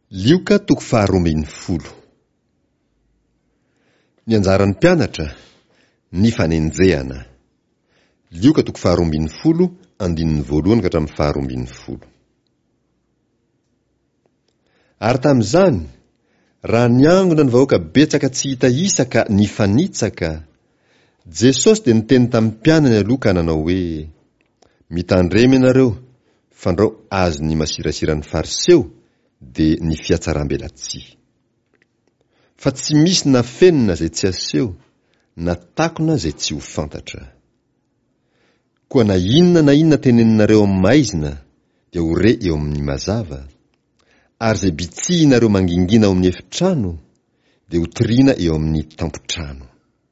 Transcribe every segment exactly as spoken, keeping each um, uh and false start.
Lioka toko faharoa ambin'ny folo. Ny anjaran'ny mpianatra, ny fanenjehana. Lioka toko faharoa ambin'ny folo, andininy voalohany ka hatramin'ny faharoa ambin'ny folo. Ary tamin'izany, raha niangona ny vahoaka betsaka tsy hita isa ka nifanitsaka, Jesosy dia niteny tamin'ny mpianany aloha ka nanao hoe: mitandremy ianareo, fandrao azy ny masirasira ny fariseo dia ny fiatsaram-belatsia. Fa tsy misy na fenina izay tsy aseho, na takona izay tsy ho fantatra. Koa na inona na inona teneninareo amin'ny maizina dia ho re eo amin'ny mazava, ary izay bitsihinareo mangingina ao amin'ny efitrano dia ho toriana eo amin'ny tampotrano.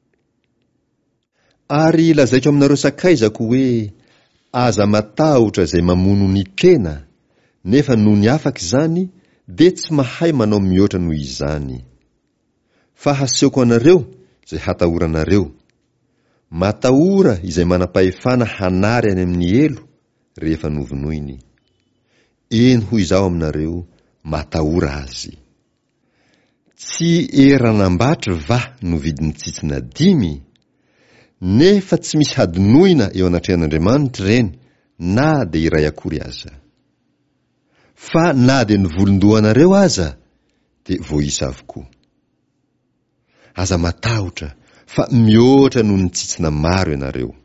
Ary lazaiko aminareo sakaizako hoe aza matahotra izay mamono ny tena, nefa noho ny afaka izany dia tsy mahay manao mihoatra noho izany. Fa hasehoko anareo izay hatahoranareo. Matahora izay manam-pahefana hanary any amin'ny elo rehefa novonoiny. Eny hoy izao aminareo, matahora azy. Tsy eranambatra va no vidin'ny tsitsina dimy, nefa tsy misy hadinoina eo anatrehan'Andriamanitra ireny, na dia iray akory aza. Fa na dia ny volondohanareo aza dia voaisa avokoa. Aza matahotra fa mihoatra noho ny tsitsina maro ianareo.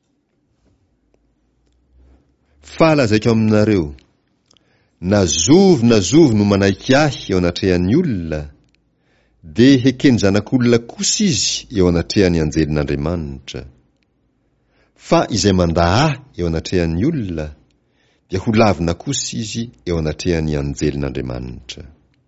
Fa lazaiko aminareo, na zovy na zovy no manaiky ahy eo anatrehan'ny olona, dia hekeny zanak'olona kosa izy eo anatrehan'ny anjelin'Andriamanitra. Fa izay mandahy eo anatrehan'ny olona, dia ho lavina kosa izy eo anatrehan'ny anjelin'Andriamanitra.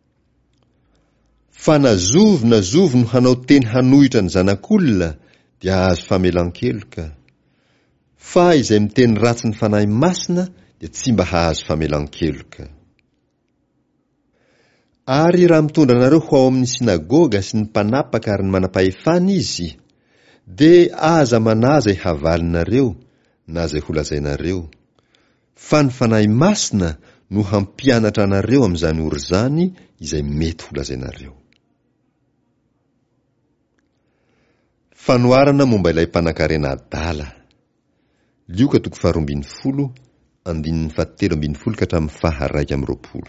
Fa na zovy na zovy no hanao teny hanohitra ny zanak'olona dia azo famelan-keloka. Fa izay miteny ratsy ny fanahy masina dia tsy mba hahazo famelan-keloka. Ary raha mitondra anareo ho ao amin'ny sinagoga sy ny mpanapaka ary ny manam-pahefana izy, dia aza manaza havalinareo na izay holazainareo. Fa ny fanahy masina no hampianatra anareo amin'izany ory izany izay mety holazainareo. Fanoarana momba ilay mpanan-karena adala. Lioka toko faharoa ambin'ny folo, andininy fahatelo ambin'ny folo ka hatramin'ny faha raika amby roapolo.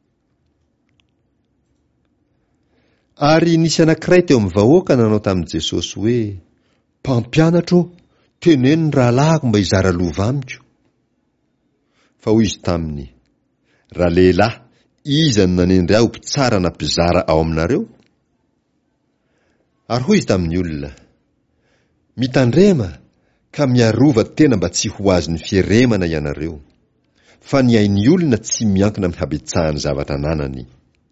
Ary nisy anankiray teo amin'ny vahoaka nanao tamin'i Jesosy hoe: mpampianatro, teneno ny rahalahiko mba hizara lova amiko. Fa hoy izy taminy: raha lehilahy, iza no nanendry ahy ho mpitsara na mpizara ao aminareo? Ary hoy izy tamin'ny olona: mitandrema ka miarova tena mba tsy ho azy ny fieremana ianareo, fa ny ain'ny olona tsy miankina amin'ny habetsahany zavatra ananany.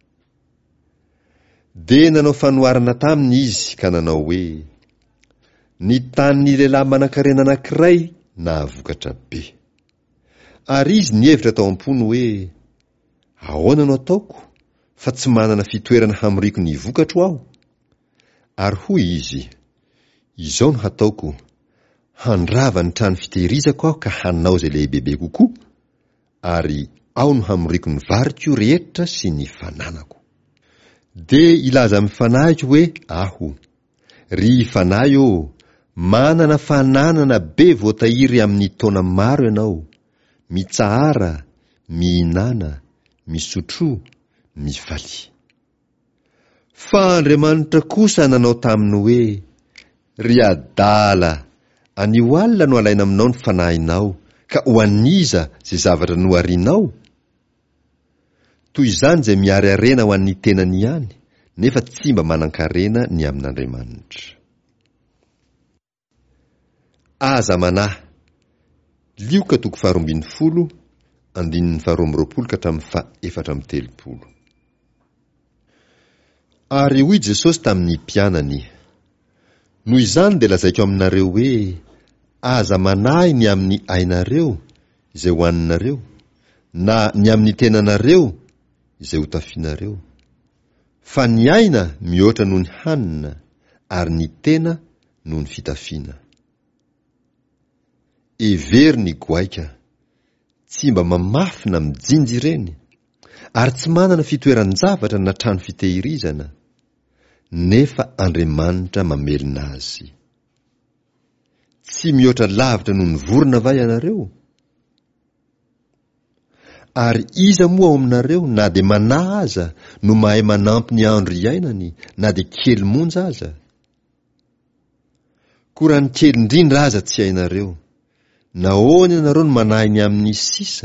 Dia nanao fanoarana taminy izy ka nanao hoe: ny tanin'ny lehilahy manan-karena anankiray nahavokatra be. Ary izy nihevitra tao am-pony hoe: ahoana no ataoko fa tsy manana fitoerana hamiriko ny vokatro aho? Ary hoy izy: izao no hataoko, handrava ny trano fitehirizako aho ka hanao izay lehibebe kokoa, ary ao no hamiriko ny variko rehetra sy ny fananako. Dia ilaza amin'ny fanahiko hoe aho, ry fanahy ô, manana fananana be voatahiry amin'ny taona maro ianao, mitsahara, mihinana, misotro, mifaly. Fa Andriamanitra kosa nanao taminy hoe: ry adala, anio alina no alaina aminao ny fanahinao, ka ho aniza izay zavatra no arianao? Toy izany izay miari-arena ho an'ny tenany ihany, nefa tsy mba manan-karena ny amin'Andriamanitra. Aza manahy. Lioka toko faharoa ambin'ny folo, andininy faharoa amby roapolo ka hatramin'ny faha efatra amby telopolo. Ary hoy Jesosy tamin'ny mpianany: noho izany dia lazaiko aminareo hoe aza manahy ny amin'ny ainareo izay hoaninareo, na ny amin'ny tenanareo izay ho tafianareo. Fa ny aina mihoatra noho ny hanina, ary ny tena noho ny fitafiana. Every ny goaika, tsy mba mamafina mijinja ireny, ary tsy manana fitoeran-javatra na trano fitehirizana, nefa Andriamanitra mamelona azy. Tsy mihoatra lavitra noho ny vorona va ianareo? Ary iza moa ao aminareo na dia manahy aza no mahay manampy ny andro iainany na dia kely monja aza? Koa ny kely indrindra aza tsy hainareo, nahoana ianareo no manahy ny amin'ny sisa?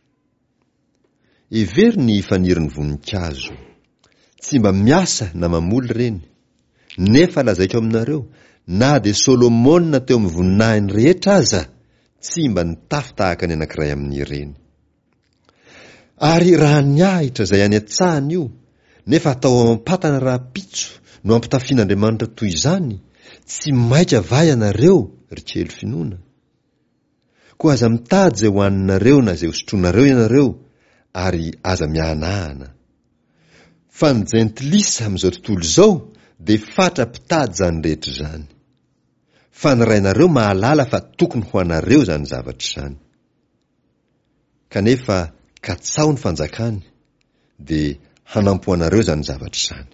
Every ny fanirin'ny voninkazo, tsy mba miasa na mamoly ireny, nefa lazaiko aminareo, na dia Solomona teo amin'ny voninahiny rehetra aza, tsy mba nitafy tahaka ny anankiray amin'ireny. Ary raha ny ahitra izay any an-tsahany io, nefa atao ampatana raha pitso no ampitafian'Andriamanitra toy izany, tsy maika va ianareo ry kely finoana? Koa aza mitady izay hoaninareo na izay hosotroanareo ianareo, ary aza mianahana. Fa ny jentilisa amin'izao tontolo izao dia fatra-pitady izany rehetra izany. Fa ny rainareo mahalala fa tokony ho anareo izany zavatra izany. Kanefa katsao ny fanjakany dia hanampo anareo izany zavatra izany.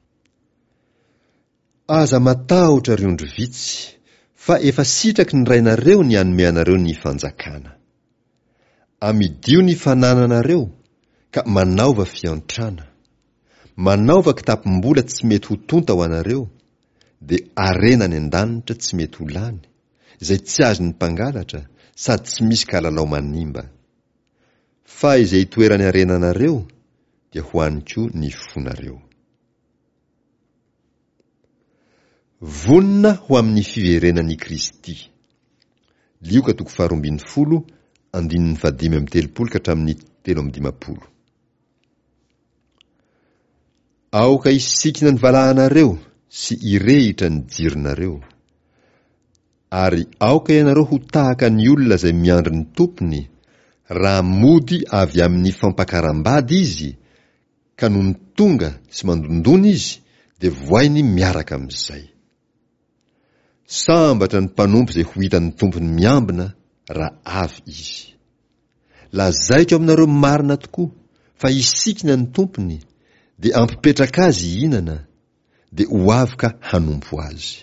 Aza matahotra ry ondry vitsy, fa efa sitraky ny rainareo ny hanome anareo ny fanjakana. Amidio ny fanananareo ka manaova fiantrana, manaova kitapom-bola tsy mety ho tonta ho anareo, dia arena ny an-danitra tsy mety ho lany, izay tsy azo ny mpangalatra sady tsy misy kalalao manimba. Fa izay toerany arenanareo dia ho any koa ny fonareo. Vonina ho amin'ny fiverenan'i Kristy. Lioka toko faharoa ambin'ny folo, andininy fadimy amin'ny telopolo ka hatramin'ny telo amin'ny dimapolo. Aoka isikina ny valahanareo sy irehitra ny jironareo. Ary aoka ianareo ho tahaka ny olona izay miandry ny tompony, raha mody avy amin'ny fampakaram-bady izy, ka noho ny tonga sy mandondona izy, dia voainy miaraka amin'izay. Sambatra ny mpanompo izay ho hitan'ny tompony miambina raha avy izy. Lazaiko aminareo marina tokoa fa isikina ny tompony, dia ampipetraka azy hihinana, dia ho avy ka hanompo azy.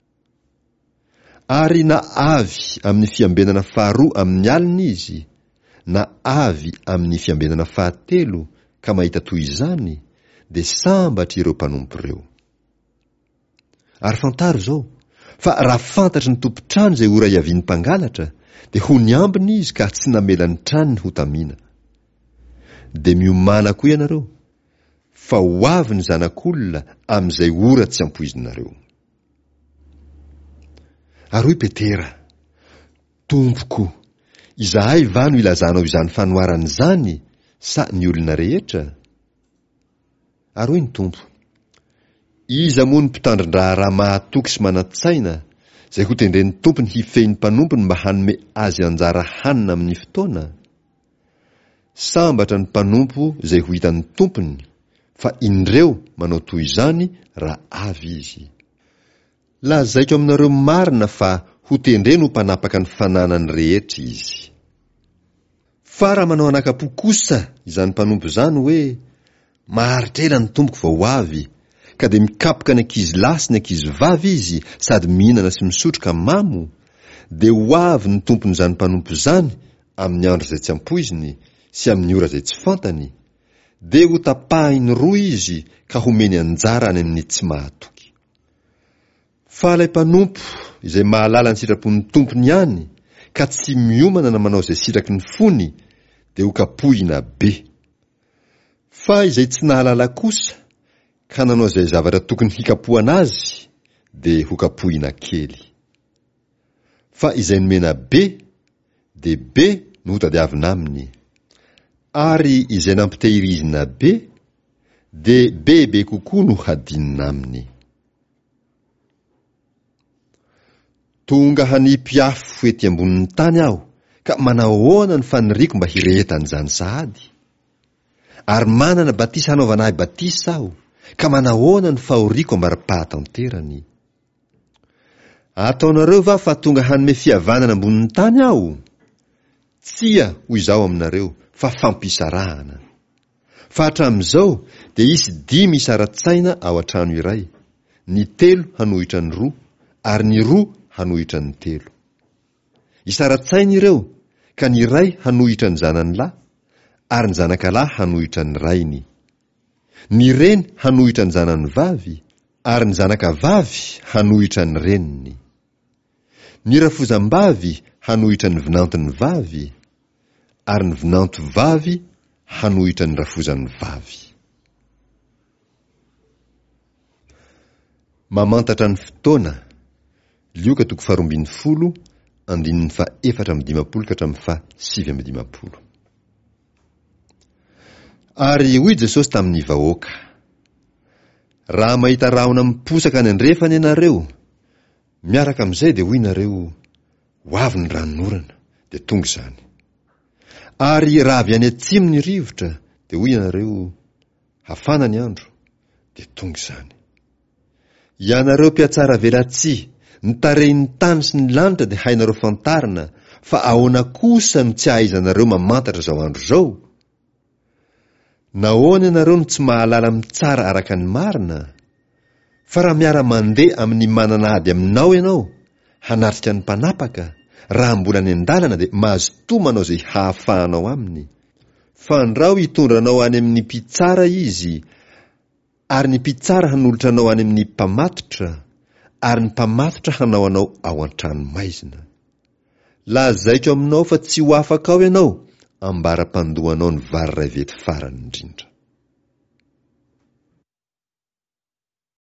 Ary na avy amin'ny fiambenana faharoa amin'ny alina izy, na avy amin'ny fiambenana fahatelo ka mahita toy izany, dia sambatra ireo mpanompo ireo. Ary fantaro izao, fa raha fantatry ny tompo-trano izay ora iavian'ny mpangalatra, dia ho niambina izy ka tsy namela ny tranony ho tamina. Dia miomana koa ianareo, fa ho avy ny zanak'olona amin'izay ora tsy ampoizinareo. Ary hoy Petera, Tompoko, izahay va no ilazanao izany fanoharana izany sa ny olona rehetra? Ary hoy ny Tompo, iza moa ny mpitandrin-draha raha mahatoky sy manan-tsaina, izay ho tendren'ny tompony hifehy ny mpanompony mba hanome azy anjara hanina amin'ny fotoana? Sambatra ny mpanompo izay ho hitan'ny tompony, fa indreo manao toy izany raha avy izy. Lazaiko aminareo marina fa ho tendre no mpanapaka ny fananany rehetra izy. Fa raha manao anaka-po kosa izany mpanompo izany hoe, maharitrela ny tompoko vao avy, ka dia mikapoka ny ankizy lahy sy ny ankizy vavy izy, sady mihinana sy misotro ka mamo, dia ho avy ny tompon'izany mpanompo izany amin'ny andro izay tsy ampoiziny sy amin'ny ora izay tsy fantany, dia ho tapahiny roa izy ka homeny anjara any amin'ny tsy mahatoky. Fa ilay mpanompo izay mahalala ny sitrapon'ny tompony ihany, ka tsy miomana na manao izay sitraky ny fony, dia ho kapohina be. Fa izay tsy nahalala kosa, ka nanao izay zavatra tokony hikapohana azy, dia ho kapohina kely. Fa izay nomena be, dia be no ho tadiavina aminy. Ary izay nampitehirizina be, dia bebe kokoa no hadinina aminy. Tonga hanipy-afo ety ambonin'ny tany aho, ka manahoana ny faniriako mba hirehetan'izany sahady? Ary manana batisa hanaovana ahy batisa aho, ka manahoana ny fahoriako ambara-pahatanterany? Ataonareo va fa tonga hanome fihavanana ambonin'ny tany aho? Tsia ho izao aminareo, fa fampisarahana. fa hatramin'izao dia isy dimy isaran-tsaina ao an-trano iray, ny telo hanohitra ny roa ary ny roa hanohitra ny telo. Isaran-tsaina ireo ka ny ray hanohitra ny zanany lahy ary ny zanakalahy hanohitra ny rainy. Ny reny hanohitra ny zanany vavy ary ny zanakavavy hanohitra ny reniny. Ny rafozam-bavy hanohitra ny vinantiny vavy ary ny vinanto vavy hanohitra ny rafozany vavy. Mamantatra ny fotoana. Lioka toko faha roa ambin'ny folo andininy fa efatra amby dimapolo ka hatramin'ny fa sivy amby dimapolo. Ary hoy Jesosy tamin'ny vahoaka, raha mahita rahona miposaka any andrefana ianareo, miaraka amin'izay dia hoy nareo, ho avy ny ranon'orana, dia tonga izany. Ary raha avy any atsimo ny rivotra, dia hoy ianareo, hafana ny andro, dia tonga izany. Ianareo mpiatsara velatsia, ny tarehin'ny tany sy ny lanitra dia hainareo fantarina, fa ahoana kosa no tsy ahaizanareo mamantatra izao andro izao? Nahoana ianareo no tsy mahalala mitsara araka ny marina? Fa raha miara-mandeha amin'ny manana ady aminao ianao, hanatrika ny mpanapaka, raha mbola ny andalana dia mahazo toa manao izay hahafahanao aminy. Fa andrao hitondranao any amin'ny mpitsara izy, ary ny mpitsara hanolotra anao any amin'ny mpamatotra, ary ny mpamatotra hanao anao ao an-trano maizina. Lazaiko aminao fa tsy ho afaka ao ianao, ambara-pandohanao ny vary iray vety farany indrindra.